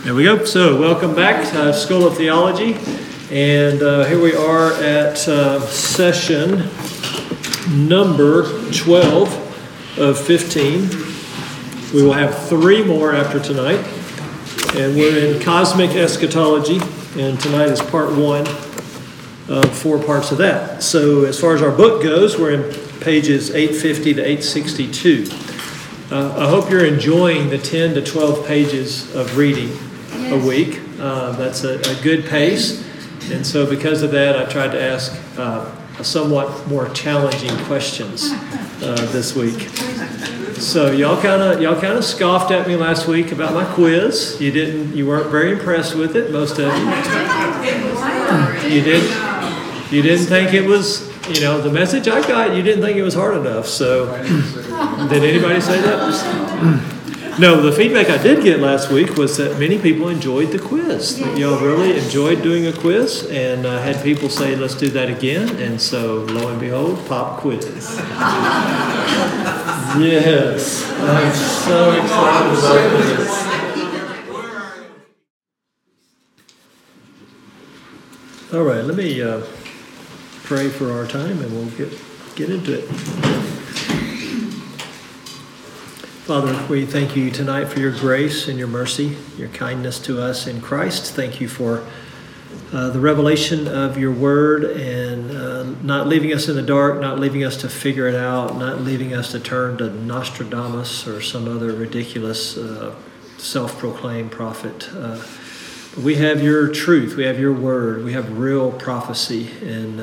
There we go. So welcome back to School of Theology. And here we are at session number 12 of 15. We will have 3 more after tonight. And we're in Cosmic Eschatology. And tonight is part 1 of 4 parts of that. So as far as our book goes, we're in pages 850 to 862. I hope you're enjoying the 10 to 12 pages of reading a week. That's a good pace. And so because of that, I tried to ask somewhat more challenging questions this week. So y'all kind of scoffed at me last week about my quiz. You weren't very impressed with it, most of you. You didn't think it was, the message I got, you didn't think it was hard enough. So did anybody say that? No, the feedback I did get last week was that many people enjoyed the quiz. That y'all really enjoyed doing a quiz, and I had people say, let's do that again. And so, lo and behold, pop quiz. Yes, I'm so excited about this. All right, let me pray for our time, and we'll get into it. Father, we thank you tonight for your grace and your mercy, your kindness to us in Christ. Thank you for the revelation of your word and not leaving us in the dark, not leaving us to figure it out, not leaving us to turn to Nostradamus or some other ridiculous self-proclaimed prophet. We have your truth, we have your word, we have real prophecy in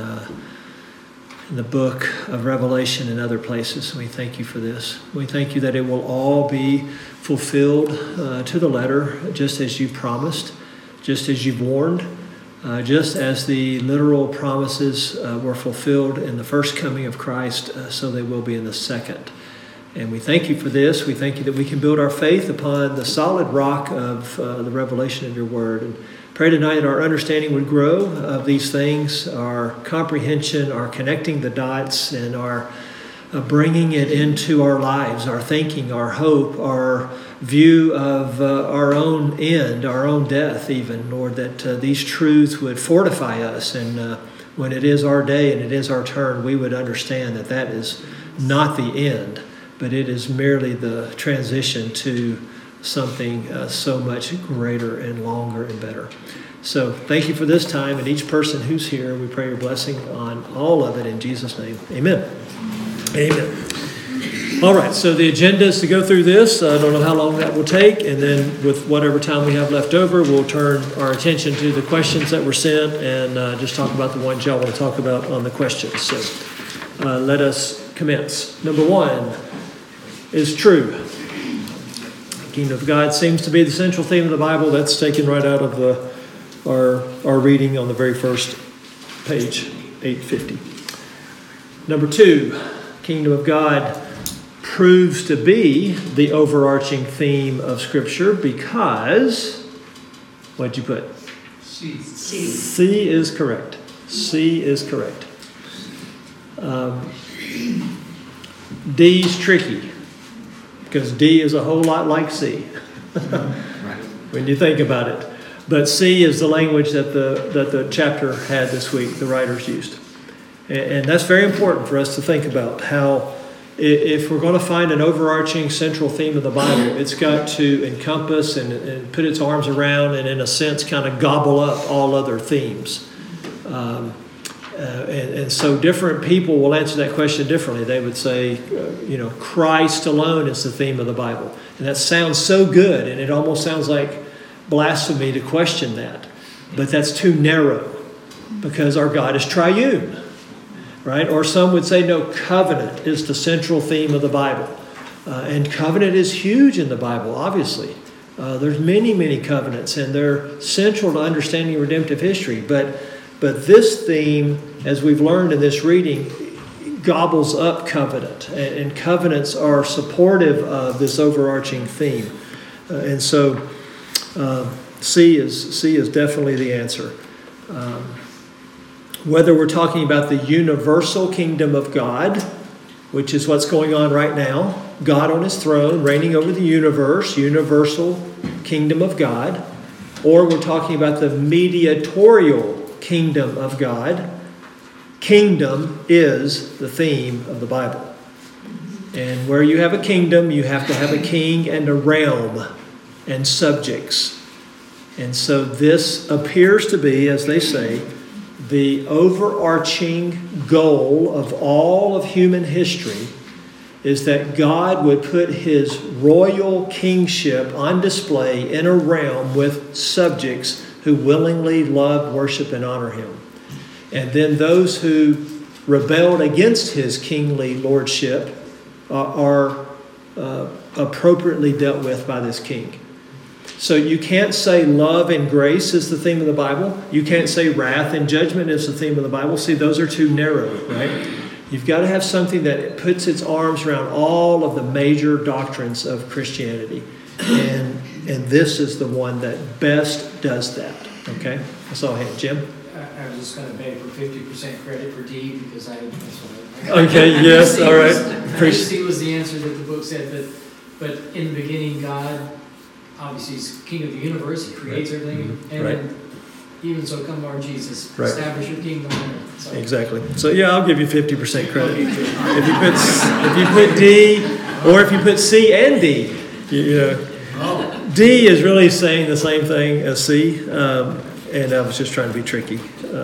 the book of Revelation and other places. We thank you for this. We thank you that it will all be fulfilled to the letter, just as you promised, just as you've warned, just as the literal promises were fulfilled in the first coming of Christ, so they will be in the second. And we thank you for this. We thank you that we can build our faith upon the solid rock of the revelation of your word. And pray tonight that our understanding would grow of these things, our comprehension, our connecting the dots, and our bringing it into our lives, our thinking, our hope, our view of our own end, our own death even, Lord, that these truths would fortify us. And when it is our day and it is our turn, we would understand that that is not the end, but it is merely the transition to something so much greater and longer and better. So thank you for this time and each person who's here. We pray your blessing on all of it in Jesus' name. Amen. Amen. All right, so the agenda is to go through this. I don't know how long that will take, and then with whatever time we have left over, we'll turn our attention to the questions that were sent and just talk about the ones y'all want to talk about on the questions. So let us commence. Number 1 is true. The kingdom of God seems to be the central theme of the Bible. That's taken right out of our reading on the very first page, 850. Number 2, kingdom of God proves to be the overarching theme of Scripture because, what'd you put? C. C is correct. C is correct. D's tricky. Because D is a whole lot like C when you think about it. But C is the language that the chapter had this week, the writers used. And that's very important for us to think about how if we're going to find an overarching central theme of the Bible, it's got to encompass and put its arms around and in a sense kind of gobble up all other themes. And so different people will answer that question differently. They would say, Christ alone is the theme of the Bible. And that sounds so good, and it almost sounds like blasphemy to question that. But that's too narrow, because our God is triune, right? Or some would say, no, covenant is the central theme of the Bible. And covenant is huge in the Bible, obviously. There's many, many covenants, and they're central to understanding redemptive history. But this theme, as we've learned in this reading, gobbles up covenant. And covenants are supportive of this overarching theme. And so C is definitely the answer. Whether we're talking about the universal kingdom of God, which is what's going on right now, God on his throne, reigning over the universe, universal kingdom of God, or we're talking about the mediatorial kingdom of God. Kingdom is the theme of the Bible. And where you have a kingdom, you have to have a king and a realm and subjects. And so this appears to be, as they say, the overarching goal of all of human history is that God would put his royal kingship on display in a realm with subjects who willingly love, worship, and honor him. And then those who rebelled against his kingly lordship are appropriately dealt with by this king. So you can't say love and grace is the theme of the Bible. You can't say wrath and judgment is the theme of the Bible. See, those are too narrow, right? You've got to have something that puts its arms around all of the major doctrines of Christianity. And this is the one that best does that. Okay? That's all I had. Jim? I was just going to beg for 50% credit for D because that's what Okay, yes, all right. C was the answer that the book said, but in the beginning, God obviously is king of the universe. He creates everything, and then even so come Lord Jesus, establish your kingdom on earth. So. Exactly. So yeah, I'll give you 50% credit. If you put D, or if you put C and D, D is really saying the same thing as C, and I was just trying to be tricky.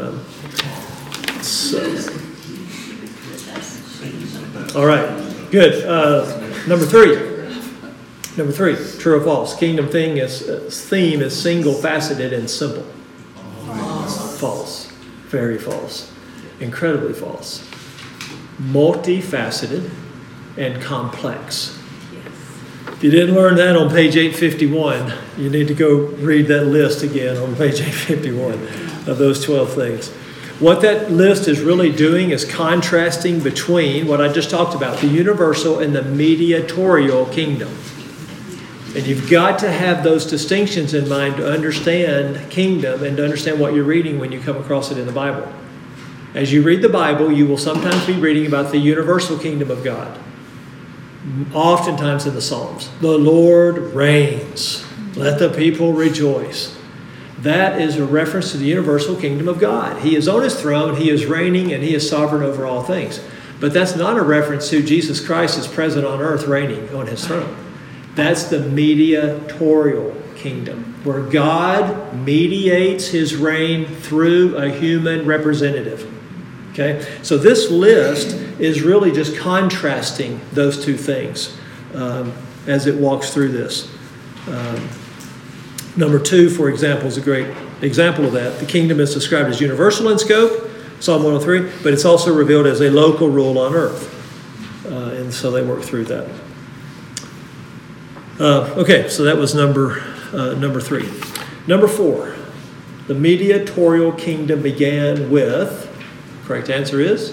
All right, good. Number three, true or false? Kingdom theme is single-faceted and simple. False. Very false. Incredibly false. Multifaceted and complex. If you didn't learn that on page 851, you need to go read that list again on page 851 of those 12 things. What that list is really doing is contrasting between what I just talked about, the universal and the mediatorial kingdom. And you've got to have those distinctions in mind to understand kingdom and to understand what you're reading when you come across it in the Bible. As you read the Bible, you will sometimes be reading about the universal kingdom of God. Oftentimes in the Psalms, the Lord reigns. Let the people rejoice. That is a reference to the universal kingdom of God. He is on his throne, he is reigning, and he is sovereign over all things. But that's not a reference to Jesus Christ as present on earth reigning on his throne. That's the mediatorial kingdom, where God mediates his reign through a human representative. Okay? So this list is really just contrasting those two things as it walks through this. Number 2, for example, is a great example of that. The kingdom is described as universal in scope, Psalm 103, but it's also revealed as a local rule on earth. And so they work through that. Okay, so that was number 3. Number 4, the mediatorial kingdom began with, correct answer is?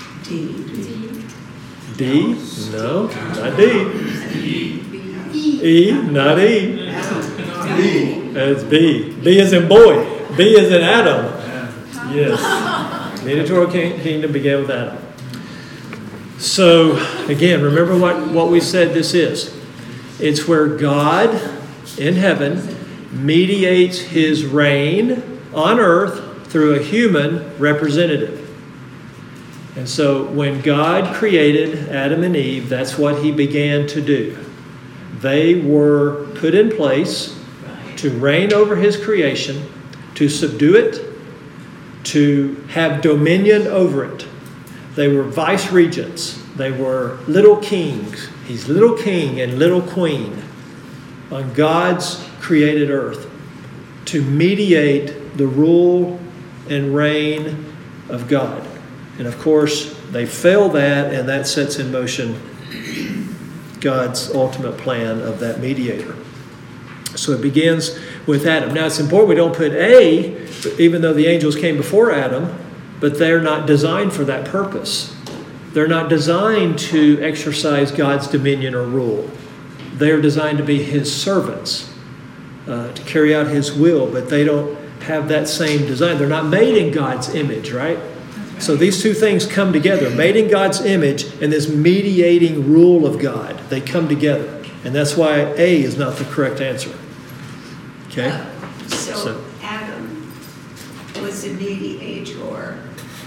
D? No, not D. E, not E. That's B. B is in boy. B is in Adam. Yes. Mediatorial kingdom began with Adam. So, again, remember what we said this is. It's where God in heaven mediates his reign on earth through a human representative. And so when God created Adam and Eve, that's what he began to do. They were put in place to reign over his creation, to subdue it, to have dominion over it. They were vice regents. They were little kings. He's little king and little queen on God's created earth to mediate the rule and reign of God. And of course, they fail that, and that sets in motion God's ultimate plan of that mediator. So it begins with Adam. Now, it's important we don't put A, even though the angels came before Adam, but they're not designed for that purpose. They're not designed to exercise God's dominion or rule. They're designed to be his servants, to carry out his will, but they don't have that same design. They're not made in God's image, right? So these two things come together, made in God's image and this mediating rule of God. They come together. And that's why A is not the correct answer. Okay? So Adam was a mediator.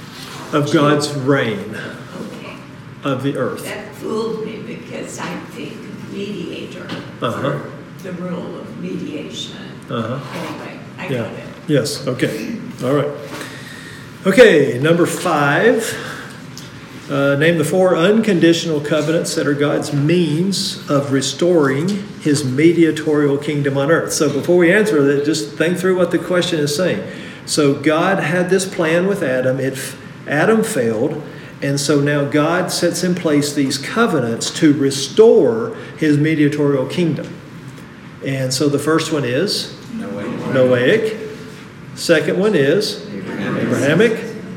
Of God's reign Okay. of the earth. That fooled me because I think of mediator Uh-huh. for the rule of mediation. Anyway, I got it. Yes, okay. All right. Okay, number 5. Name the 4 unconditional covenants that are God's means of restoring his mediatorial kingdom on earth. So before we answer that, just think through what the question is saying. So God had this plan with Adam. Adam failed, and so now God sets in place these covenants to restore his mediatorial kingdom. And so the first one is Noahic. Second one is Abrahamic.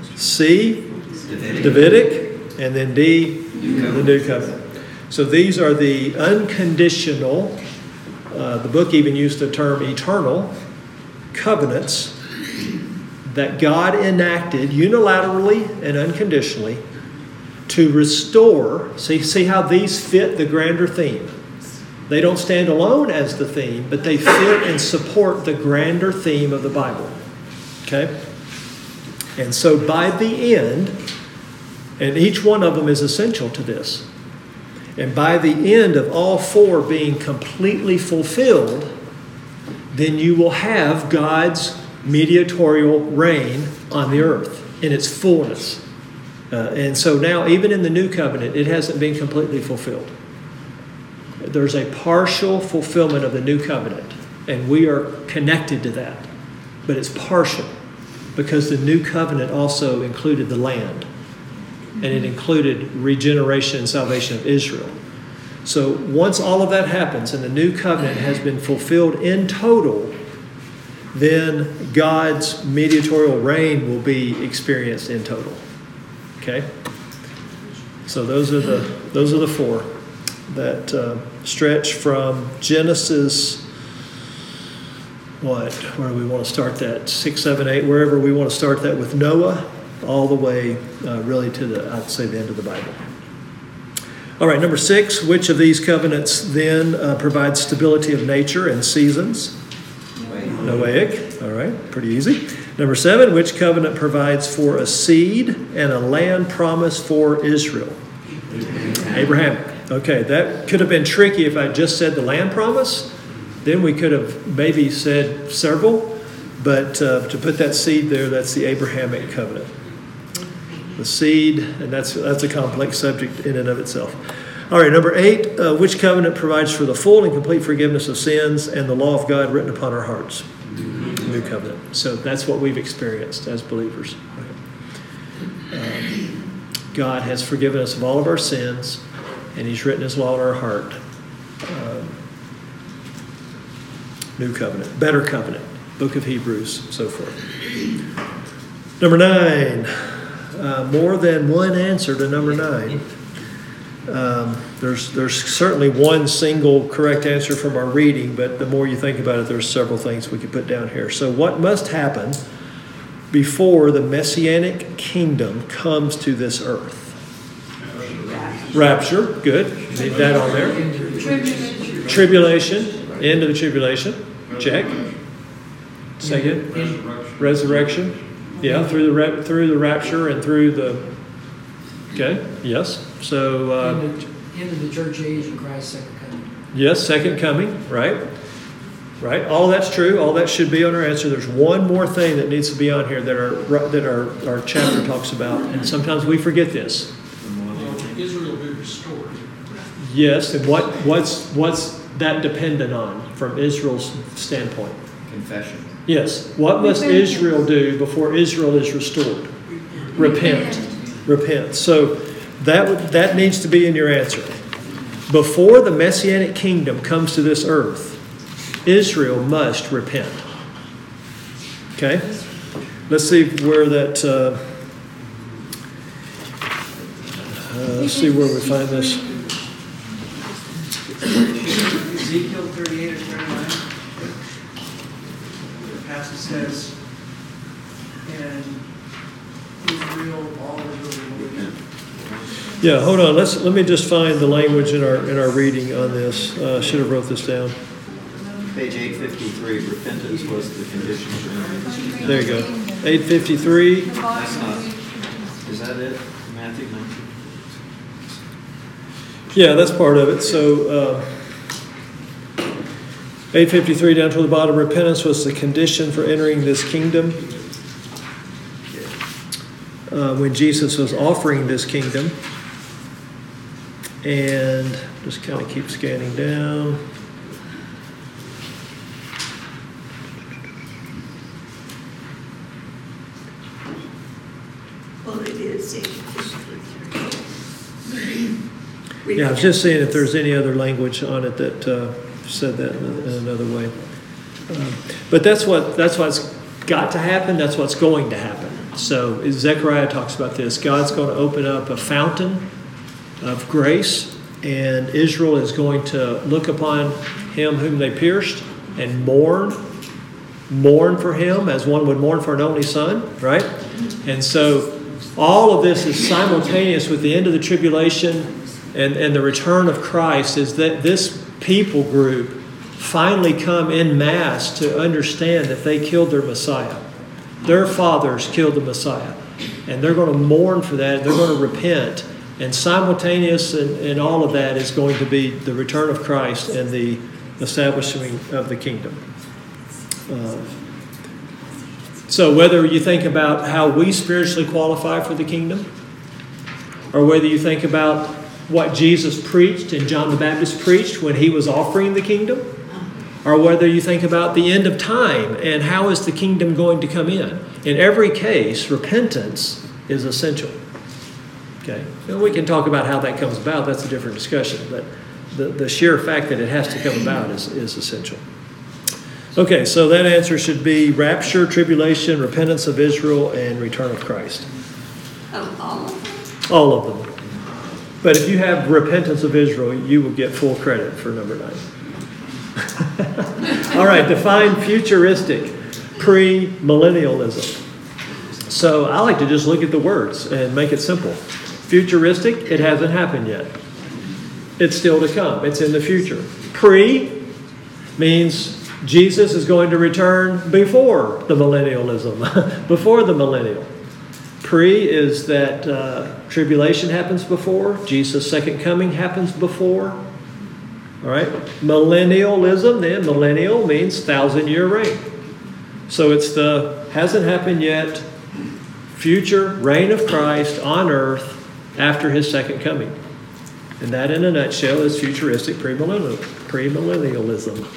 C, Davidic. And then D, the New Covenant. So these are the unconditional, the book even used the term eternal, covenants that God enacted unilaterally and unconditionally to restore. See how these fit the grander theme. They don't stand alone as the theme, but they fit and support the grander theme of the Bible. Okay? And so by the end, and each one of them is essential to this, and by the end of all 4 being completely fulfilled, then you will have God's mediatorial reign on the earth in its fullness. And so now, even in the New Covenant, it hasn't been completely fulfilled. There's a partial fulfillment of the New Covenant, and we are connected to that. But it's partial, because the New Covenant also included the land, and it included regeneration and salvation of Israel. So once all of that happens and the New Covenant has been fulfilled in total, then God's mediatorial reign will be experienced in total. Okay? So those are the 4 that stretch from Genesis. Where do we want to start that? 6, 7, 8, wherever we want to start that with Noah, all the way really to I'd say the end of the Bible. All right, number 6, which of these covenants then provides stability of nature and seasons? Noahic. All right, pretty easy. Number 7, which covenant provides for a seed and a land promise for Israel? Abrahamic. Okay, that could have been tricky if I just said the land promise. Then we could have maybe said several, but to put that seed there, that's the Abrahamic covenant. The seed, and that's a complex subject in and of itself. All right, number 8, which covenant provides for the full and complete forgiveness of sins and the law of God written upon our hearts? New covenant. So that's what we've experienced as believers. God has forgiven us of all of our sins, and he's written his law in our heart. New covenant, better covenant, book of Hebrews, so forth. Number 9, more than one answer to number 9. There's certainly one single correct answer from our reading, but the more you think about it, there's several things we could put down here. So what must happen before the Messianic kingdom comes to this earth? Rapture, good. Leave that on there. Tribulation, end of the tribulation, check. Second, resurrection. Yeah, through the rapture and through the. Okay. Yes. So. End of the church age and Christ's second coming. Yes, second coming. Right. Right. All that's true. All that should be on our answer. There's one more thing that needs to be on here that our chapter talks about, and sometimes we forget this. Israel be restored. Yes, and what's that dependent on from Israel's standpoint? Confession. Yes. What must Israel do before Israel is restored? Repent. Repent. So that needs to be in your answer. Before the Messianic kingdom comes to this earth, Israel must repent. Okay? Let's see where that. Let's see where we find this. Ezekiel 38 or 39. The passage says, and Israel, all Israel will repent. Yeah, hold on. Let me just find the language in our reading on this. Should have wrote this down. Page 853, repentance was the condition for entering this kingdom. There you go. 853. That's not, is that it? Matthew 19? Yeah, that's part of it. So 853 down to the bottom, repentance was the condition for entering this kingdom. When Jesus was offering this kingdom. And just kind of keep scanning down. Well, it is 8:53. Yeah, I was just seeing if there's any other language on it that said that in another way. But that's what's got to happen. That's what's going to happen. So Zechariah talks about this. God's going to open up a fountain of grace, and Israel is going to look upon him whom they pierced and mourn for him as one would mourn for an only son, right? And so all of this is simultaneous with the end of the tribulation and the return of Christ, is that this people group finally come en masse to understand that they killed their Messiah. Their fathers killed the Messiah. And they're going to mourn for that. They're going to repent. And simultaneous in all of that is going to be the return of Christ and the establishing of the kingdom. So whether you think about how we spiritually qualify for the kingdom, or whether you think about what Jesus preached and John the Baptist preached when he was offering the kingdom, or whether you think about the end of time and how is the kingdom going to come in every case, repentance is essential. Okay, and we can talk about how that comes about. That's a different discussion. But the sheer fact that it has to come about is essential. Okay, so that answer should be rapture, tribulation, repentance of Israel, and return of Christ. Oh, all of them? All of them. But if you have repentance of Israel, you will get full credit for number 9. All right, define futuristic, premillennialism. So I like to just look at the words and make it simple. Futuristic, it hasn't happened yet. It's still to come. It's in the future. Pre means Jesus is going to return before the millennialism, before the millennial. Pre is that tribulation happens before. Jesus' second coming happens before. All right. Millennialism, then, millennial means 1,000-year reign. So it's the hasn't happened yet, future reign of Christ on earth after his second coming. And that, in a nutshell, is futuristic premillennialism.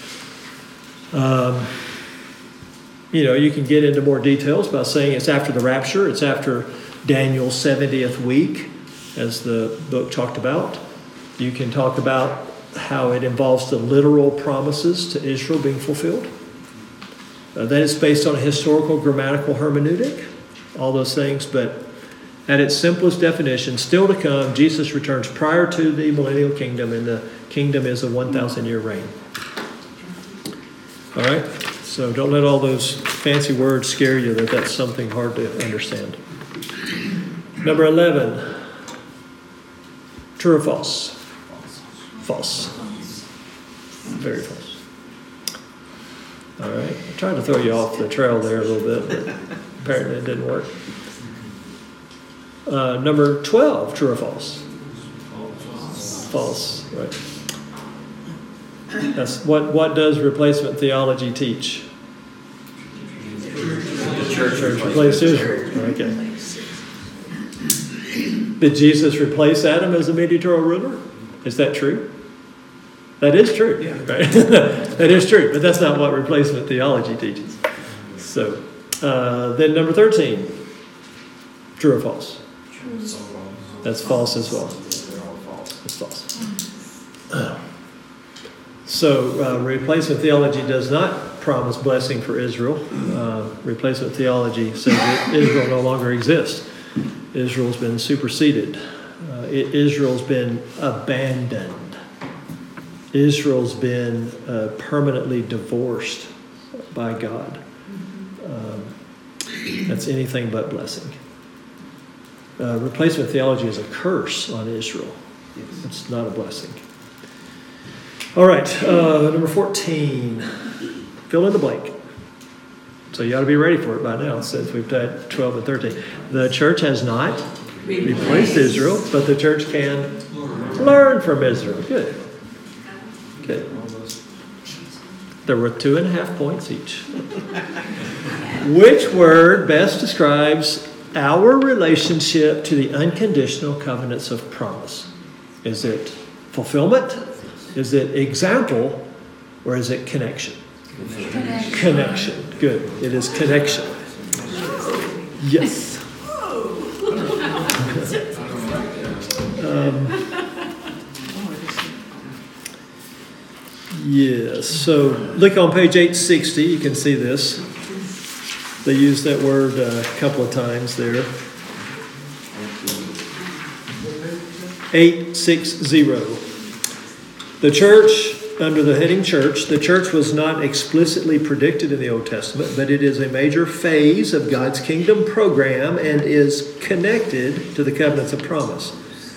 You can get into more details by saying it's after the rapture. It's after Daniel's 70th week, as the book talked about. You can talk about how it involves the literal promises to Israel being fulfilled. That is based on a historical grammatical hermeneutic, all those things. But at its simplest definition, still to come, Jesus returns prior to the millennial kingdom, and the kingdom is a 1,000-year reign. All right? So don't let all those fancy words scare you that that's something hard to understand. Number 11. True or false? False. Very false. All right. I tried to throw you off the trail there a little bit, but apparently it didn't work. Number 12. True or false? False. Right. That's what does replacement theology teach? The church replaced Israel. Okay. Did Jesus replace Adam as a mediatorial ruler? Is that true? That is true. Yeah. Right? That is true, but that's not what replacement theology teaches. So, then number 13. True or false? True. That's false as well. It's false. So replacement theology does not promise blessing for Israel. Replacement theology says that Israel no longer exists. Israel's been superseded. Israel's been abandoned. Israel's been permanently divorced by God. That's anything but blessing. Replacement theology is a curse on Israel. It's not a blessing. All right, number 14. Fill in the blank. So you ought to be ready for it by now, since we've done 12 and 13. The church has not replaced Israel, but the church can learn from Israel. Good. Good. They're worth 2.5 points each. Which word best describes our relationship to the unconditional covenants of promise? Is it fulfillment? Is it example? Or is it connection? Connection. Good. It is connection. Yes. Yes. So look on page 860. You can see this. They use that word a couple of times there. 860. The church, under the heading church, the church was not explicitly predicted in the Old Testament, but it is a major phase of God's kingdom program and is connected to the covenants of promise.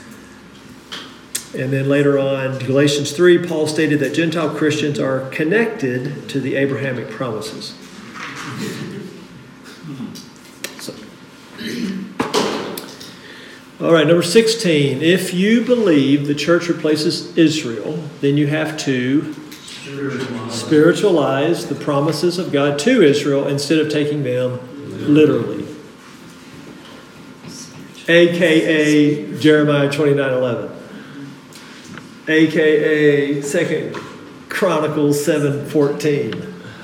And then later on, Galatians 3, Paul stated that Gentile Christians are connected to the Abrahamic promises. So. All right, number 16. If you believe the church replaces Israel, then you have to spiritualize the promises of God to Israel instead of taking them literally. AKA Jeremiah 29:11. AKA 2 Chronicles 7:14.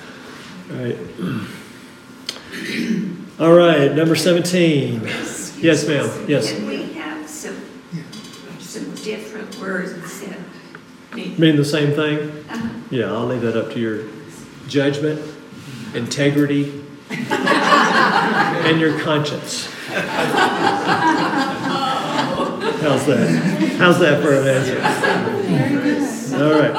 All right, number 17. Yes, ma'am. Yes. Can we have some different words that Mean the same thing? Uh-huh. Yeah, I'll leave that up to your judgment, integrity, and your conscience. How's that? How's that for an answer? All right.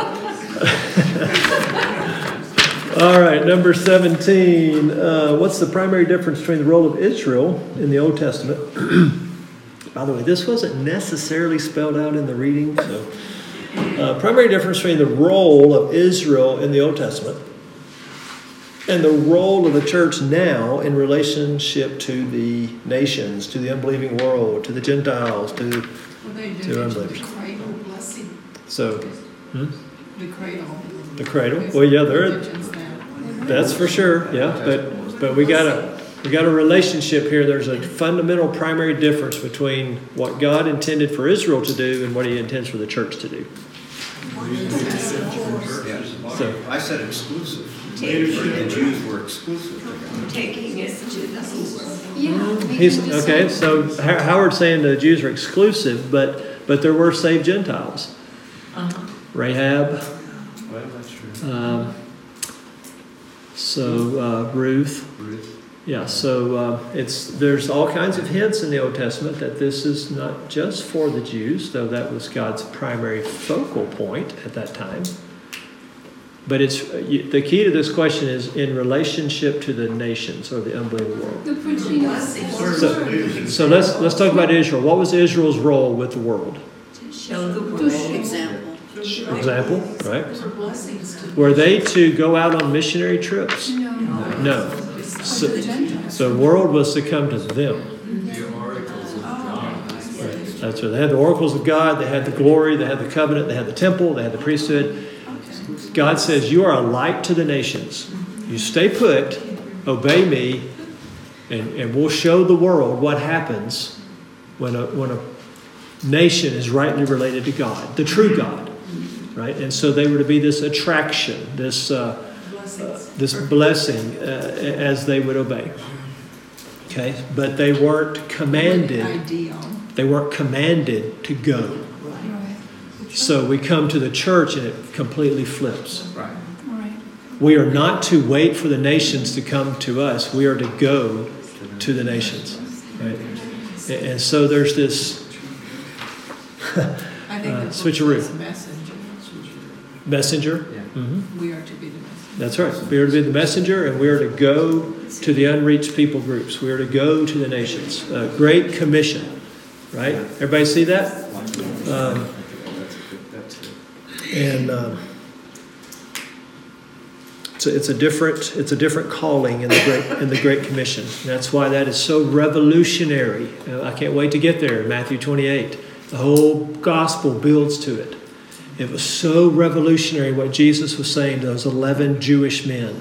All right, number 17. What's the primary difference between the role of Israel in the Old Testament? By the way, this wasn't necessarily spelled out in the reading. So, primary difference between the role of Israel in the Old Testament and the role of the church now in relationship to the nations, to the unbelieving world, to the Gentiles, to unbelievers. The cradle blessing. So, The cradle. the cradle. Well, yeah, that's for sure. Yeah, but we got a relationship here. There's a fundamental primary difference between what God intended for Israel to do and what He intends for the church to do. So, I said exclusive. The Jews were exclusive. taking it to the okay. So Howard's saying the Jews are exclusive, but there were saved Gentiles. Rahab. Well, that's true. Ruth. Yeah, so there's all kinds of hints in the Old Testament that this is not just for the Jews, though that was God's primary focal point at that time. But the key to this question is in relationship to the nations or the unbelieving world. The preaching So let's talk about Israel. What was Israel's role with the world? to show the world. Example, right? blessings to Were they to go out on missionary trips? No. So the world was to come to them. That's right. They had the oracles of God. They had the glory. They had the covenant. They had the temple. They had the priesthood. God says, you are a light to the nations. You stay put, obey me, and we'll show the world what happens when a nation is rightly related to God, the true God. Right? And so they were to be this attraction, this blessing as they would obey. Okay? But they weren't commanded. They weren't commanded to go. So we come to the church and it completely flips. Right. We are not to wait for the nations to come to us. We are to go to the nations. Right? And so there's this switcheroo. Messenger. Yeah. Mm-hmm. We are to be the messenger. That's right. We are to be the messenger, and we are to go to the unreached people groups. We are to go to the nations. Great Commission. Right? Everybody see that? It's a different calling in the Great Commission. And that's why that is so revolutionary. I can't wait to get there in Matthew 28. The whole gospel builds to it. It was so revolutionary what Jesus was saying to those 11 Jewish men.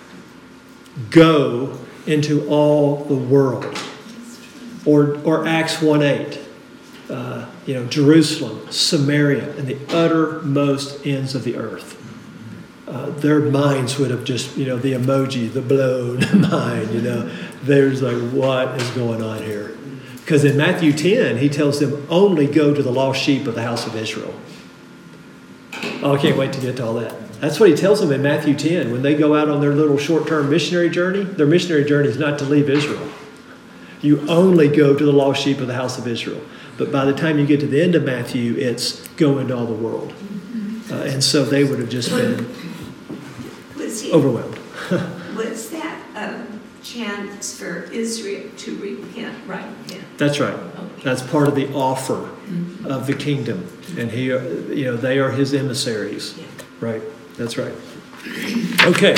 Go into all the world. Or Acts 1:8. Jerusalem, Samaria, and the uttermost ends of the earth. Their minds would have just, the emoji, the blown mind, There's like, what is going on here? Because in Matthew 10, he tells them, only go to the lost sheep of the house of Israel. Oh, I can't wait to get to all that. That's what he tells them in Matthew 10. When they go out on their little short-term missionary journey, their missionary journey is not to leave Israel. You only go to the lost sheep of the house of Israel. But by the time you get to the end of Matthew, it's go into all the world. And so they would have just been overwhelmed. Was that a chance for Israel to repent right then? That's right. That's part of the offer of the kingdom. And they are his emissaries. Yeah. Right. That's right. Okay.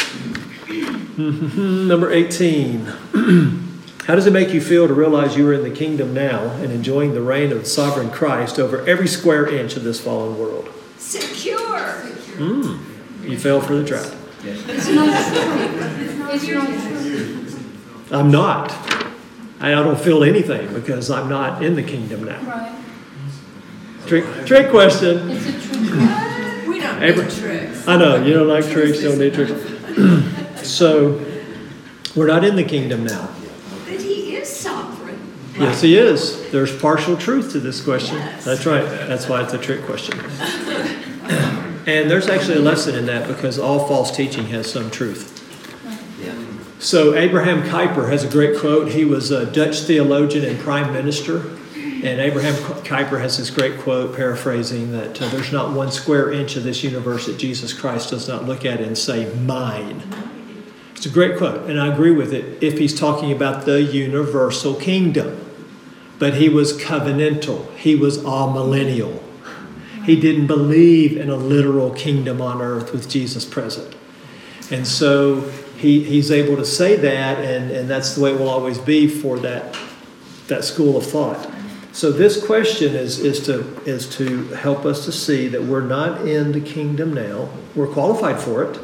Number 18. How does it make you feel to realize you are in the kingdom now and enjoying the reign of the sovereign Christ over every square inch of this fallen world? Secure. You fell for the trap. It's not true. It's not true. I'm not. I don't feel anything because I'm not in the kingdom now. Right. Trick question. It's a trick. We don't need tricks. I know, you don't like tricks, you don't need tricks. So, we're not in the kingdom now. But he is sovereign. Yes, he is. There's partial truth to this question. Yes. That's right. That's why it's a trick question. And there's actually a lesson in that because all false teaching has some truth. So Abraham Kuyper has a great quote. He was a Dutch theologian and prime minister. And Abraham Kuyper has this great quote, paraphrasing, that there's not one square inch of this universe that Jesus Christ does not look at and say, mine. It's a great quote, and I agree with it if he's talking about the universal kingdom. But he was covenantal. He was amillennial. He didn't believe in a literal kingdom on earth with Jesus present. And so he's able to say that, and that's the way it will always be for that school of thought. So this question is to help us to see that we're not in the kingdom now. We're qualified for it.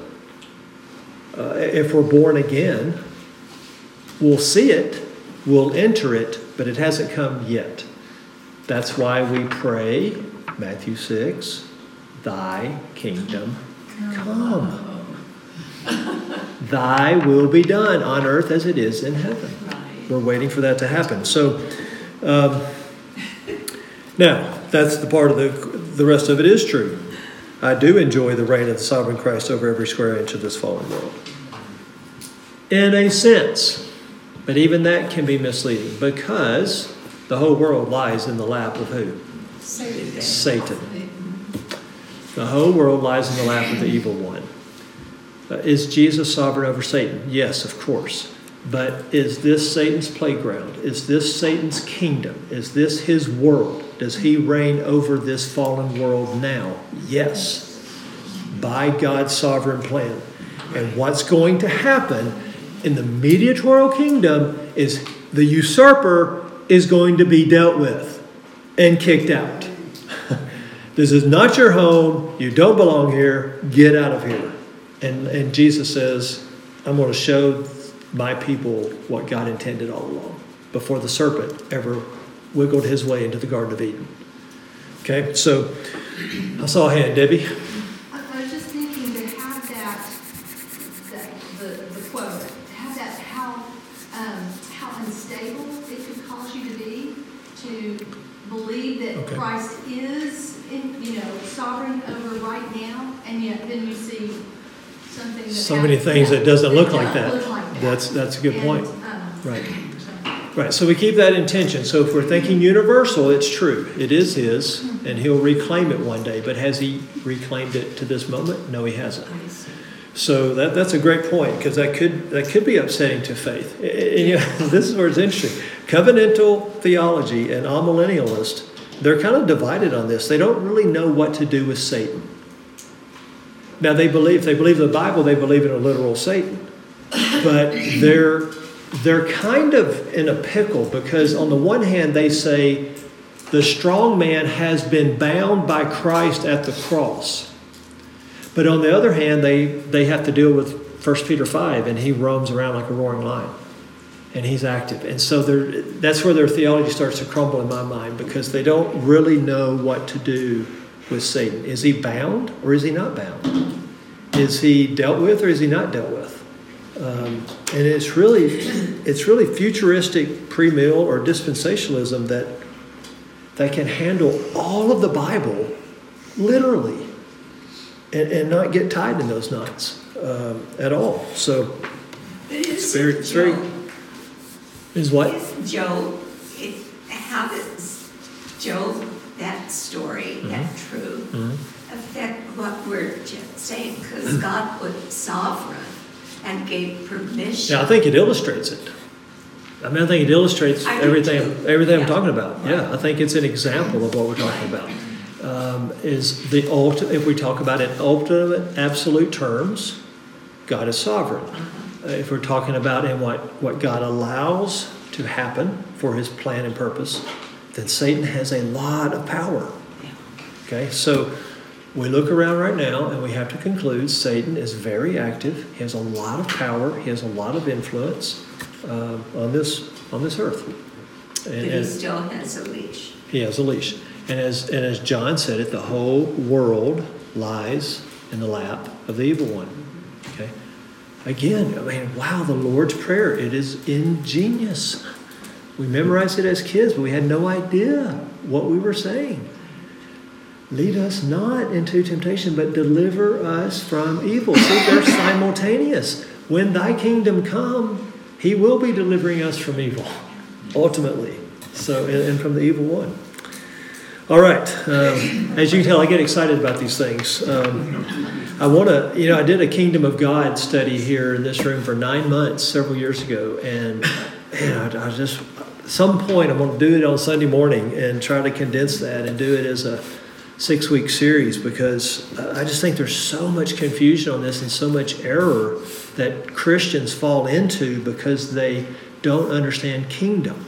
If we're born again, we'll see it, we'll enter it, but it hasn't come yet. That's why we pray, Matthew 6, thy kingdom come. Thy will be done on earth as it is in heaven. We're waiting for that to happen. So, now, that's the part of the rest of it is true. I do enjoy the reign of the sovereign Christ over every square inch of this fallen world. In a sense. But even that can be misleading because the whole world lies in the lap of who? Satan. The whole world lies in the lap of the evil one. Is Jesus sovereign over Satan? Yes, of course. But is this Satan's playground? Is this Satan's kingdom? Is this his world? Does he reign over this fallen world now? Yes. By God's sovereign plan. And what's going to happen in the mediatorial kingdom is the usurper is going to be dealt with and kicked out. This is not your home. You don't belong here. Get out of here. And Jesus says, I'm going to show my people what God intended all along before the serpent ever wiggled his way into the Garden of Eden. Okay, so I saw a hand, Debbie. I was just thinking to have the quote, to have that how unstable it could cause you to be, to believe that Christ is sovereign over right now, and yet then you see something that so many things that doesn't look like that. Look like that. That's a good point. Right. So we keep that in tension. So if we're thinking universal, it's true. It is his, and he'll reclaim it one day. But has he reclaimed it to this moment? No, he hasn't. So that's a great point because that could be upsetting to faith. And, this is where it's interesting. Covenantal theology and amillennialists, they're kind of divided on this. They don't really know what to do with Satan. Now if they believe the Bible, they believe in a literal Satan. But they're kind of in a pickle because on the one hand they say the strong man has been bound by Christ at the cross. But on the other hand, they have to deal with 1 Peter 5, and he roams around like a roaring lion. And he's active. And so that's where their theology starts to crumble in my mind because they don't really know what to do with Satan. Is he bound or is he not bound? Is he dealt with or is he not dealt with? And it's really futuristic premill or dispensationalism that can handle all of the Bible literally and not get tied in those knots at all. So it's very. Is what? Is Job, how does Job, that story, that truth, affect what we're just saying? Because God was sovereign and gave permission. Yeah, I think it illustrates it. I think it illustrates everything I'm talking about. Right. Yeah, I think it's an example of what we're talking about. Is the ultimate, if we talk about it in ultimate absolute terms, God is sovereign. If we're talking about in what God allows to happen for his plan and purpose, then Satan has a lot of power. Okay, so we look around right now and we have to conclude Satan is very active. He has a lot of power. He has a lot of influence on this earth. But he still has a leash. He has a leash. And as John said it, the whole world lies in the lap of the evil one. Okay. Again, wow, the Lord's Prayer, it is ingenious. We memorized it as kids, but we had no idea what we were saying. Lead us not into temptation, but deliver us from evil. See, they're simultaneous. When thy kingdom come, he will be delivering us from evil, ultimately. So, and from the evil one. All right. As you can tell, I get excited about these things. I did a Kingdom of God study here in this room for 9 months several years ago. And I just, at some point, I'm going to do it on Sunday morning and try to condense that and do it as a 6-week series because I just think there's so much confusion on this and so much error that Christians fall into because they don't understand kingdom.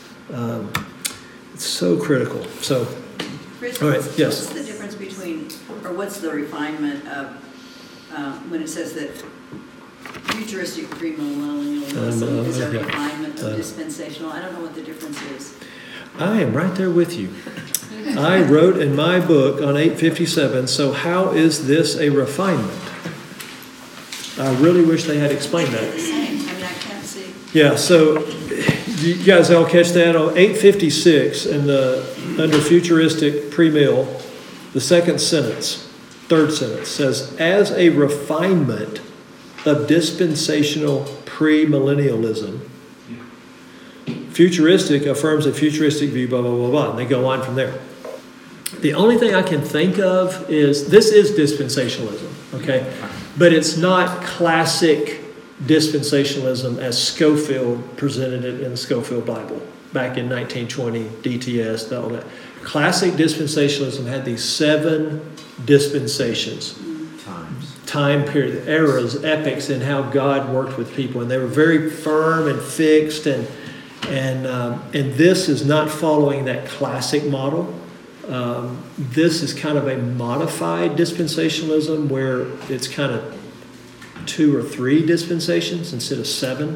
It's so critical. So, Chris, all right, yes. What's the difference between, or what's the refinement of when it says that futuristic premillennialism is a refinement of dispensational? I don't know what the difference is. I am right there with you. I wrote in my book on 857, so how is this a refinement? I really wish they had explained that. The same. I can't see. Yeah, so you guys all catch that on 856 under futuristic premill, the third sentence says, as a refinement of dispensational premillennialism, futuristic affirms a futuristic view, blah, blah, blah, blah, and they go on from there. The only thing I can think of is, this is dispensationalism, okay? But it's not classic dispensationalism as Scofield presented it in the Scofield Bible back in 1920, DTS, all that. Classic dispensationalism had these 7 dispensations. Time period, eras, epochs in how God worked with people. And they were very firm and fixed. And this is not following that classic model. This is kind of a modified dispensationalism where it's kind of 2 or 3 dispensations instead of 7,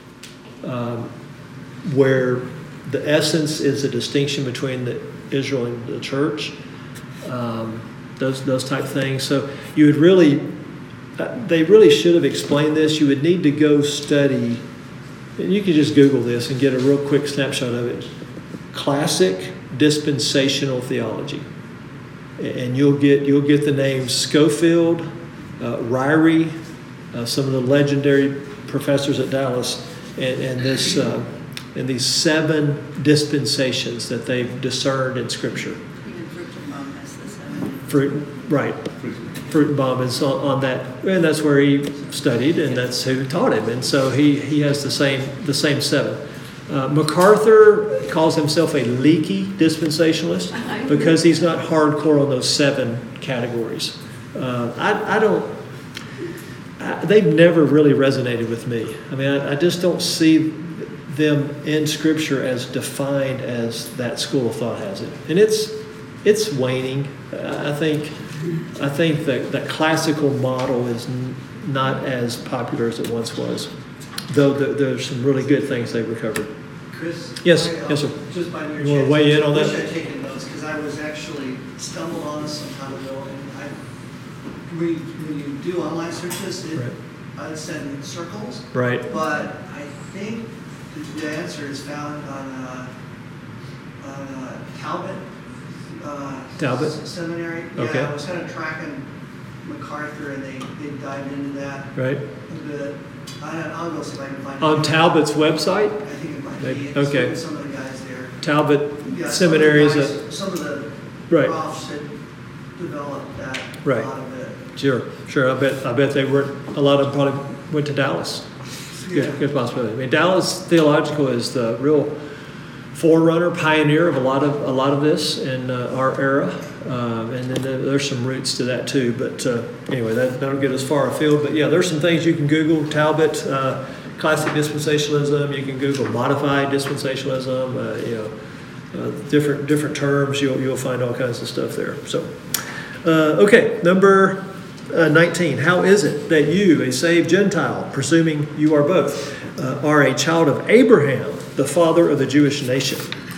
where the essence is a distinction between the Israel and the church, those type things. So you would really, they really should have explained this. You would need to go study, and you can just Google this and get a real quick snapshot of it. Classic dispensational theology, and you'll get the names Scofield, Ryrie, some of the legendary professors at Dallas, and these 7 dispensations that they've discerned in Scripture. Even Fruchtenbaum has the 7. Fruchtenbaum is on that, and that's where he studied, and that's who taught him, and so he has the same 7. MacArthur calls himself a leaky dispensationalist because he's not hardcore on those 7 categories. I don't. They've never really resonated with me. I mean, I just don't see them in Scripture as defined as that school of thought has it, and it's waning. I think that classical model is not as popular as it once was, though there's some really good things they've recovered. Chris? Yes, yes, sir. Just by your You want to weigh in on I that? wish I'd taken notes, because I was actually stumbled on this some time ago, and when you do online searches, I'd send circles. Right. But I think the answer is found on Talbot. Talbot? Seminary. Okay. Yeah, I was kind of tracking MacArthur, and they dived into that Right. a bit. I'll go see if I can find it. On Talbot's website, I think it might Maybe. be. Okay. Some of the guys there. Talbot Yeah, Seminary is some of the Right. profs had developed that. Right. A lot of it. Sure. I bet they weren't. A lot of them probably went to Dallas. Good possibility. I mean, Dallas Theological is the real forerunner, pioneer of a lot of this in our era, and then there's some roots to that too. But anyway, that'll get us far afield. But yeah, there's some things you can Google. Talbot, classic dispensationalism. You can Google modified dispensationalism. Different terms. You'll find all kinds of stuff there. So, okay, number 19. How is it that you, a saved Gentile, presuming you are both, are a child of Abraham, the father of the Jewish nation?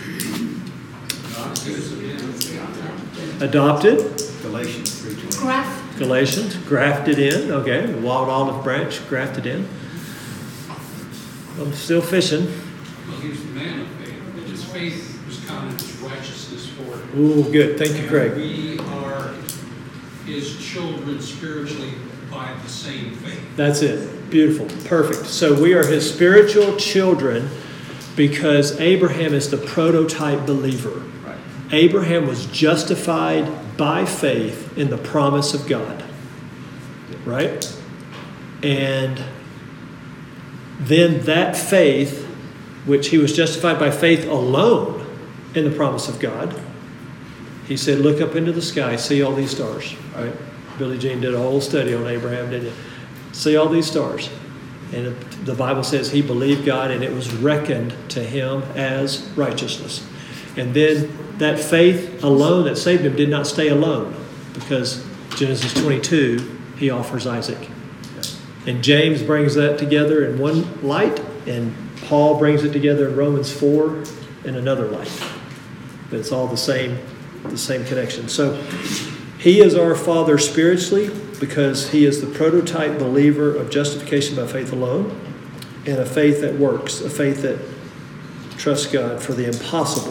Adopted. Galatians 3:20. Galatians, grafted in. Okay, wild olive branch, grafted in. I'm still fishing. Well, he was the man of faith, and his faith was counted as righteousness for him. Ooh, good. Thank you, Craig. We are his children spiritually by the same faith. That's it. Beautiful. Perfect. So we are his spiritual children because Abraham is the prototype believer. Right. Abraham was justified by faith in the promise of God. Right? And then that faith, which he was justified by faith alone in the promise of God, he said, look up into the sky, see all these stars. Right? Billy Jean did a whole study on Abraham, didn't you? See all these stars. And the Bible says he believed God and it was reckoned to him as righteousness. And then that faith alone that saved him did not stay alone, because Genesis 22, he offers Isaac. And James brings that together in one light, and Paul brings it together in Romans 4 in another light. But it's all the same connection. So he is our father spiritually because he is the prototype believer of justification by faith alone, and a faith that works, a faith that trusts God for the impossible.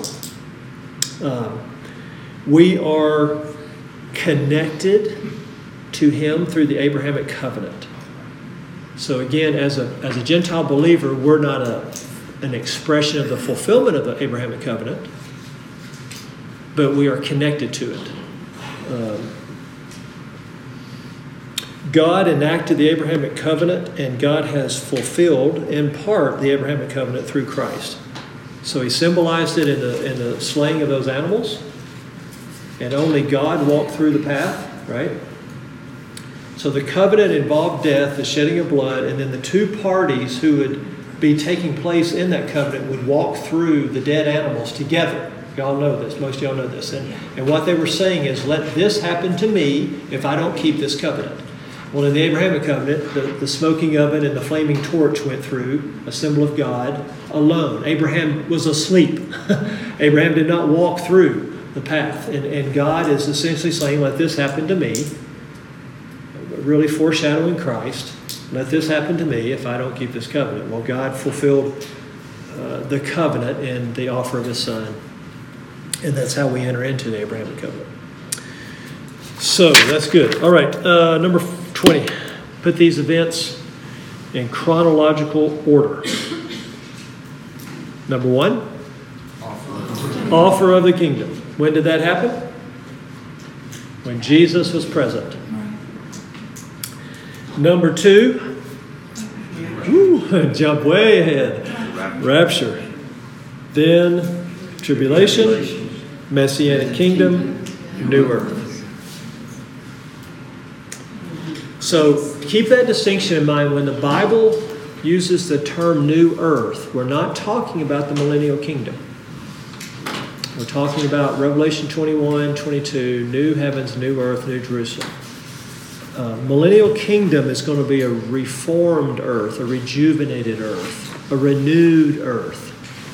We are connected to him through the Abrahamic covenant. So again, as a Gentile believer, we're not an expression of the fulfillment of the Abrahamic covenant, but we are connected to it. God enacted the Abrahamic covenant, and God has fulfilled, in part, the Abrahamic covenant through Christ. So he symbolized it in the slaying of those animals, and only God walked through the path, right? So the covenant involved death, the shedding of blood, and then the two parties who would be taking place in that covenant would walk through the dead animals together. Y'all know this. Most of y'all know this. And what they were saying is, let this happen to me if I don't keep this covenant. Well, in the Abrahamic covenant, the smoking oven and the flaming torch went through, a symbol of God alone. Abraham was asleep. Abraham did not walk through the path. And God is essentially saying, let this happen to me, really foreshadowing Christ. Let this happen to me if I don't keep this covenant. Well, God fulfilled the covenant in the offer of his son. And that's how we enter into the Abrahamic covenant. So that's good. All right, number 20. Put these events in chronological order. Number 1, offer of the kingdom. When did that happen? When Jesus was present. Number 2, jump way ahead. Rapture. Then tribulation, Messianic kingdom, new earth. So keep that distinction in mind. When the Bible uses the term new earth, we're not talking about the millennial kingdom. We're talking about Revelation 21, 22, new heavens, new earth, new Jerusalem. Millennial kingdom is going to be a reformed earth, a rejuvenated earth, a renewed earth.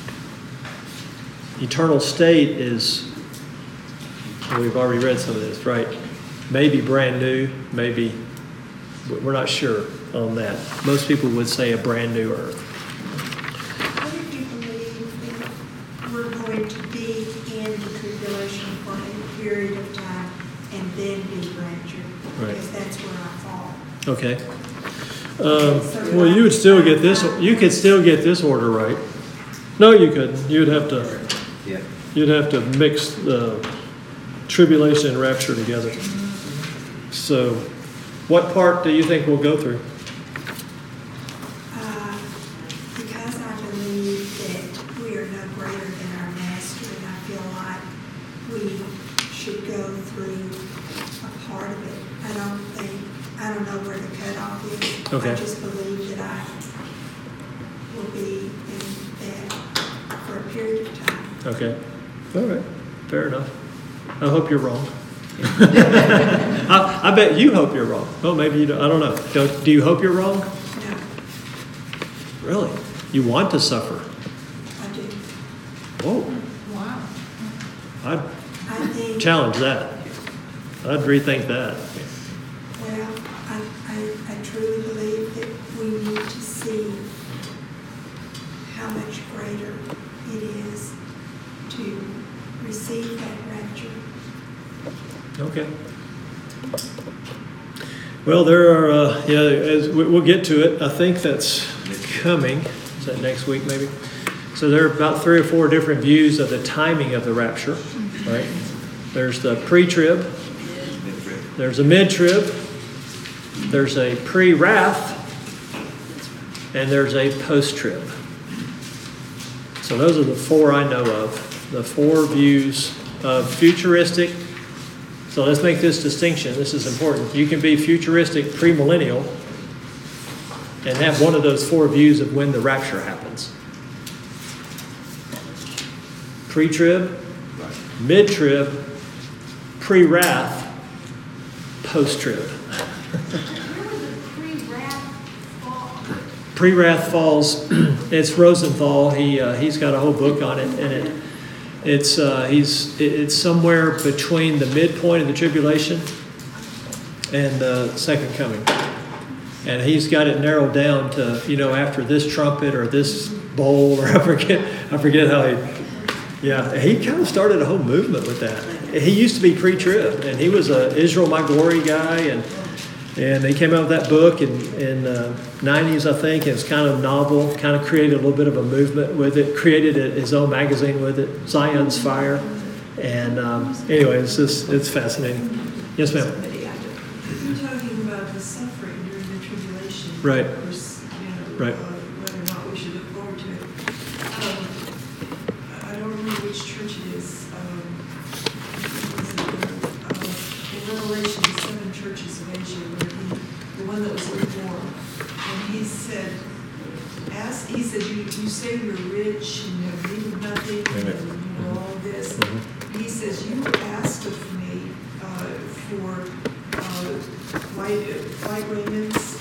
Eternal state is, we've already read some of this, right? Maybe brand new, maybe, we're not sure on that. Most people would say a brand new earth. What if you believe that we're going to be in the tribulation for a period of time and then be raptured? Right. Because that's where I fall. Okay. Well, you would still get this. You could still get this order right. No, you couldn't. You'd have to mix the tribulation and rapture together. So, what part do you think we'll go through? Because I believe that we are no greater than our master, and I feel like we should go through a part of it. I don't know where the cutoff is. Okay. I just believe that I will be in that for a period of time. Okay. All right. Fair enough. I hope you're wrong. I bet you hope you're wrong. Well, maybe you don't. I don't know. Do you hope you're wrong? No, Really? You want to suffer? I do. Whoa. Wow. I'd I think, challenge that. I'd rethink that. well, I truly believe that we need to see how much greater it is to receive that rapture. Okay. Well, there are, as we'll get to it. I think that's coming. Is that next week, maybe? So there are about 3 or 4 different views of the timing of the rapture, right? There's the pre-trib. There's a mid-trib. There's a pre-wrath. And there's a post-trib. So those are the 4 I know of. The 4 views of futuristic. So let's make this distinction. This is important. You can be futuristic premillennial and have one of those 4 views of when the rapture happens. Pre-trib, mid-trib, pre-wrath, post-trib. Where was the pre-wrath fall? Pre-wrath falls, it's Rosenthal. He's got a whole book on it, and it's somewhere between the midpoint of the tribulation and the second coming. And he's got it narrowed down to, after this trumpet or this bowl, or I forget how he kind of started a whole movement with that. He used to be pre-trib, and he was a Israel My Glory guy, and they came out with that book in 90s, I think. It's kind of novel, kind of created a little bit of a movement with it, created his own magazine with it, Zion's Fire. And anyway, it's fascinating. Yes, ma'am. You're talking about the suffering during the tribulation. Right. Of course, right. Whether or not we should look forward to it. I don't remember which church it is. In Revelation, the 7 churches of Asia, where the one that was lukewarm, and he said, you say you're rich and you have need of nothing, and all this. Mm-hmm. He says, you asked of me for white raiments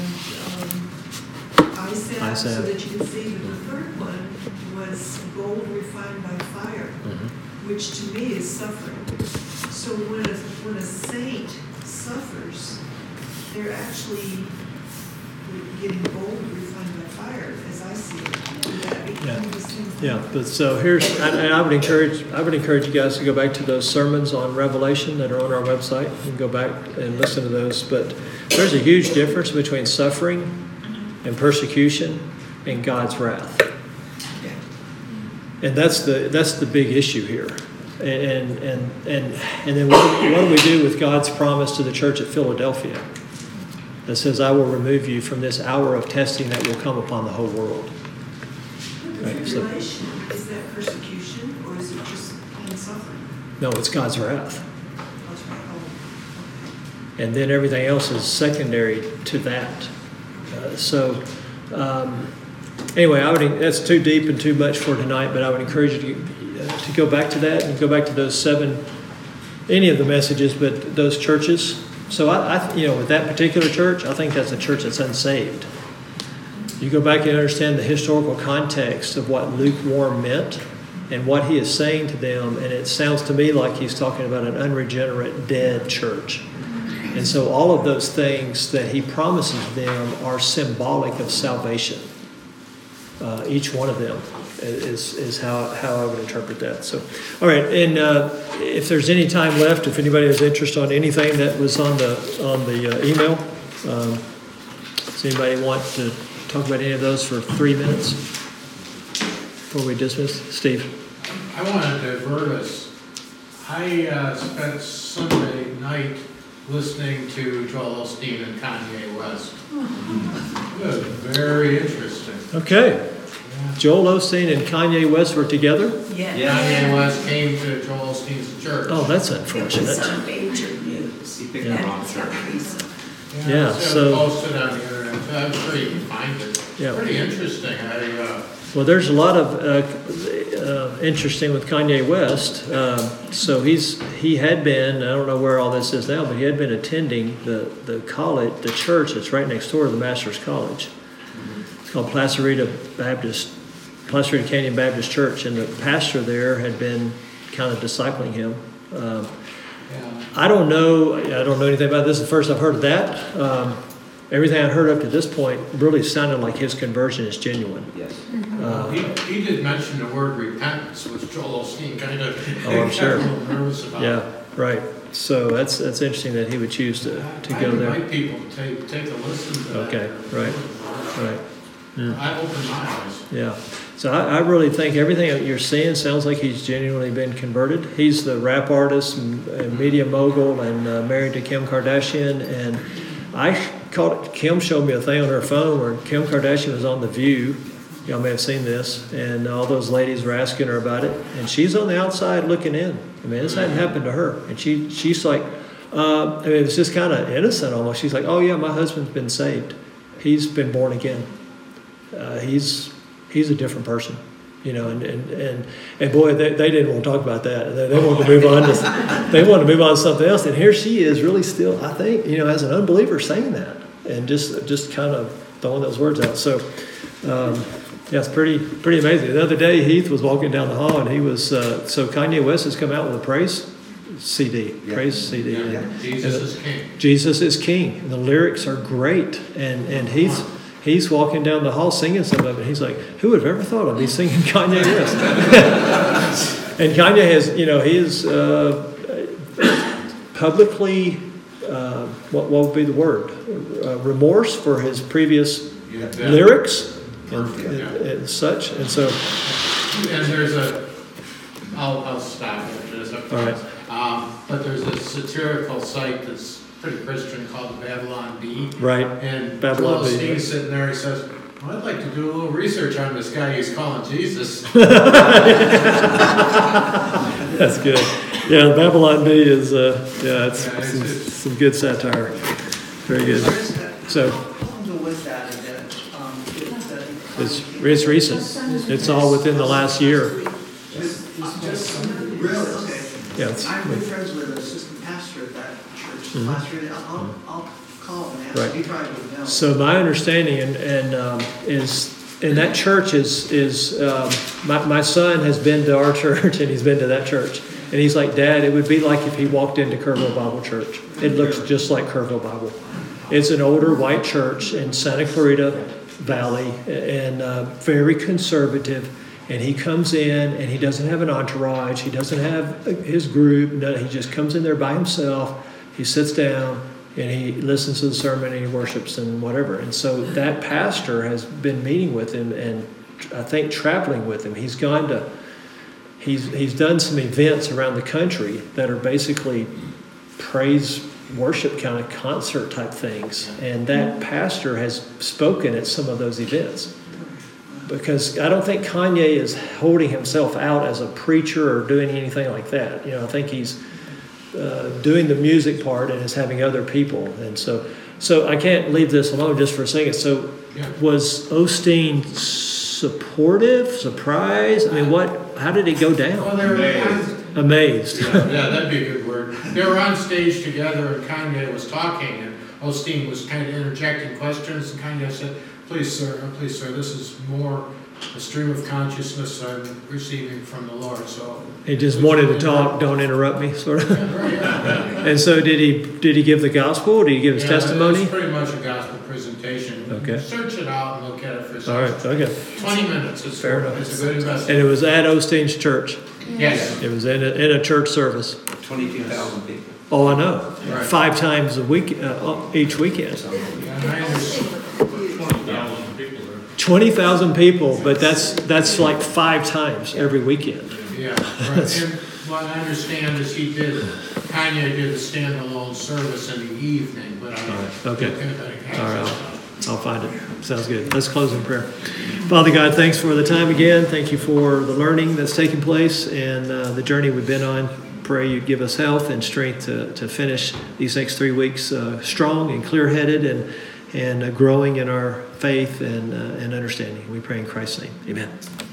and eye salve so that you can see. But the third one was gold refined by fire, which to me is suffering. So when a saint suffers, they're actually getting gold refined by fire, as I see it. Yeah, but so and I would encourage you guys to go back to those sermons on Revelation that are on our website and go back and listen to those. But there's a huge difference between suffering and persecution and God's wrath. And that's the big issue here. And then what do we do with God's promise to the church at Philadelphia that says, I will remove you from this hour of testing that will come upon the whole world? Right, tribulation, is that persecution, or is it just plain suffering? No, it's God's wrath. and then everything else is secondary to that. Anyway, that's too deep and too much for tonight, but I would encourage you to go back to that and go back to those 7, any of the messages, but those churches. So with that particular church, I think that's a church that's unsaved. You go back and understand the historical context of what lukewarm meant and what he is saying to them, and it sounds to me like he's talking about an unregenerate, dead church. And so all of those things that he promises them are symbolic of salvation. Each one of them is how I would interpret that. So, all right, and if there's any time left, if anybody has interest on anything that was on the email, does anybody want to talk about any of those for 3 minutes before we dismiss? Steve. I want to divert us. I spent Sunday night listening to Joel Osteen and Kanye West. It was very interesting. Okay. Yeah. Joel Osteen and Kanye West were together? Yeah. Kanye West came to Joel Osteen's church. Oh, that's unfortunate. It was on major news. He picked the wrong church. Yeah, so posted on the internet, so I'm sure you can find it. Yeah. Pretty interesting. Well, there's a lot of interesting with Kanye West. So he had been, I don't know where all this is now, but he had been attending the college, the church that's right next door to the Master's College. It's called Placerita Canyon Baptist Church, and the pastor there had been kind of discipling him. I don't know anything about this. The first I've heard of that. Everything I heard up to this point really sounded like his conversion is genuine. Yes. He did mention the word repentance, which Joel Osteen kind of I'm sure. a little nervous about. Yeah, right. So that's interesting that he would choose to go there. I invite people to take a listen to that. Okay, right. Yeah. I opened my eyes. Yeah. So I really think everything that you're saying sounds like he's genuinely been converted. He's the rap artist and media mogul and married to Kim Kardashian. And Kim showed me a thing on her phone where Kim Kardashian was on The View. Y'all may have seen this. And all those ladies were asking her about it. And she's on the outside looking in. I mean, this hadn't happened to her. And she's like, it's just kind of innocent almost. She's like, oh, yeah, my husband's been saved. He's been born again. He's a different person, and boy, they didn't want to talk about that. They wanted to move on to something else. And here she is, really still, I think, as an unbeliever, saying that and just kind of throwing those words out. So, it's pretty amazing. The other day, Heath was walking down the hall, and he was so Kanye West has come out with a praise CD, praise CD. Yeah. Jesus is King. Jesus is King. And the lyrics are great, and He's walking down the hall singing some of it. He's like, who would have ever thought of me singing Kanye West? And Kanye has, he is publicly, what would be the word? Remorse for his previous lyrics and such. And so. And there's I'll stop after this. All right. But there's a satirical site that's pretty Christian called the Babylon Bee. Right. And Babylon Bee. Steve sitting there, he says, well, I'd like to do a little research on this guy he's calling Jesus. That's good. Yeah, Babylon Bee is, it's some good satire. Very good. So, it's recent. It's all within the last year. Really? Yeah. I'm good friends with an assistant pastor at that church. I'll call him and ask. He probably would know. So my understanding is in that church is my son has been to our church and he's been to that church, and he's like, Dad, it would be like if he walked into Kerrville Bible Church. It looks just like Kerrville Bible. It's an older white church in Santa Clarita Valley and very conservative. And he comes in, and he doesn't have an entourage. He doesn't have his group. No, he just comes in there by himself. He sits down, and he listens to the sermon, and he worships and whatever. And so that pastor has been meeting with him and I think traveling with him. He's gone to, he's done some events around the country that are basically praise worship kind of concert type things. And that pastor has spoken at some of those events. Because I don't think Kanye is holding himself out as a preacher or doing anything like that. I think he's doing the music part and is having other people. And so I can't leave this alone just for a second. So was Osteen supportive, surprised? I mean, how did it go down? Well, they were amazed. Yeah, that'd be a good word. They were on stage together and Kanye was talking and Osteen was kind of interjecting questions and Kanye said, please sir, this is more a stream of consciousness I'm receiving from the Lord. So he just wanted to talk, don't interrupt me, sort of. Yeah. And so did he give the gospel? Did he give his testimony? It's pretty much a gospel presentation. Okay. Search it out and look at it for yourself. All right, okay. 20 minutes. Fair enough. It's a good investment. And it was at Osteen's church. Yes. It was in a church service. 22,000 people. Oh, I know. Right. 5 times a week, each weekend. Yeah, I understand. 20,000 people, but that's like 5 times every weekend. Yeah, right. And what I understand is Kanye did a standalone service in the evening, but I don't. Okay. All right. I'll find it. Sounds good. Let's close in prayer. Father God, thanks for the time again. Thank you for the learning that's taken place and the journey we've been on. Pray you give us health and strength to finish these next 3 weeks strong and clear-headed and growing in our faith and understanding. We pray in Christ's name. Amen.